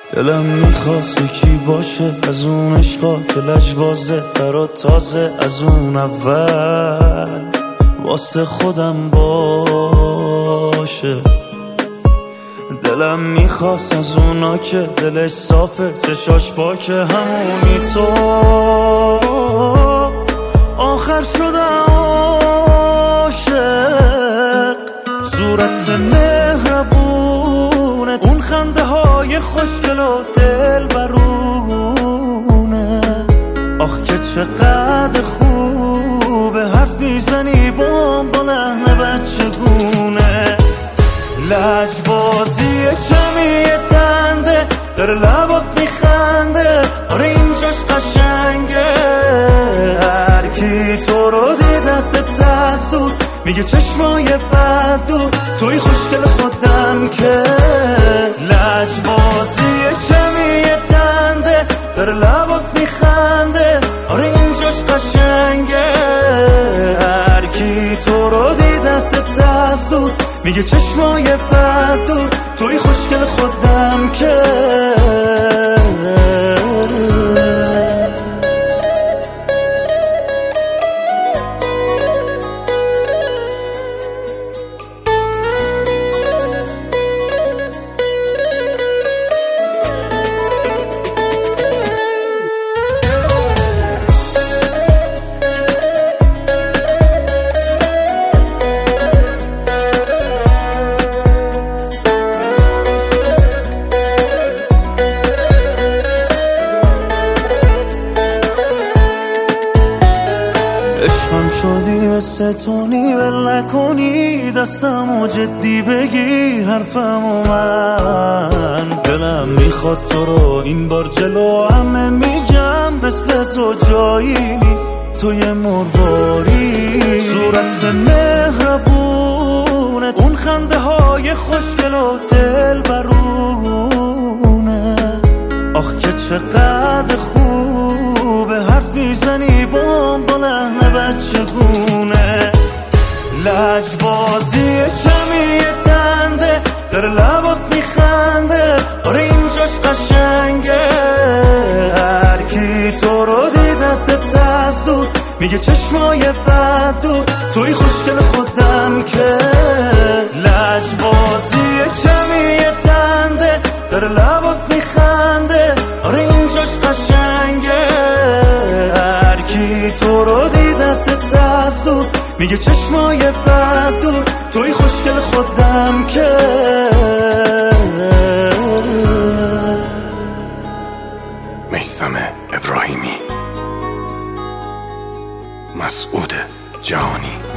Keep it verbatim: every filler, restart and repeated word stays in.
دلم میخواست یکی باشه از اون عشقا که لجبازه تر و تازه از اون اول، واسه خودم باشه. دلم میخواست از اونا که دلش صافه چشاش پاکه، همونی تو آخر شدم عاشق. صورت مهربونت، اون خنده های خوشگل و دل برونه، آخ که چقدر خوبه حرف میزنی با با لحن بچگونه. لجبازی کمی تنده داره لبات میخنده، آره اینجاش قشنگه. هر کی تو رو دیدت تستور میگه چشمای بد دور، توی خوشگل خودم که. لجبازی کمی تنده داره لبات میخنده، آره اینجاش قشنگه. هر کی تو رو دیدت تستور میگه چشمای بد دور، توی خوشگل خودم که. عشقم شدی مثل تونی ول نکنی، دستمو جدی بگیر حرفمو من. دلم میخواد تو رو این بار جلو همه میگم، مثل تو جایی نیست توی مرواری. صورت مهربونت، اون خنده های خوشگل و دل برونه، آخ که چقدر خوبه حرف میزنی با با لحن بچگونه. لجبازی کمی تنده داره لبات میخنده، آره اینجاش قشنگه. هر کی تو رو دیدت تستور میگه چشمای بد دور، توی خوشگل خودم که. لجبازی کمی تنده داره لبات میخنده، آره اینجاش قشنگه. هر کی تو رو دیدت تستور میگه چشمای بد دور، توی خوشگل خودم که. میثم ابراهیمی، مسعود جهانی.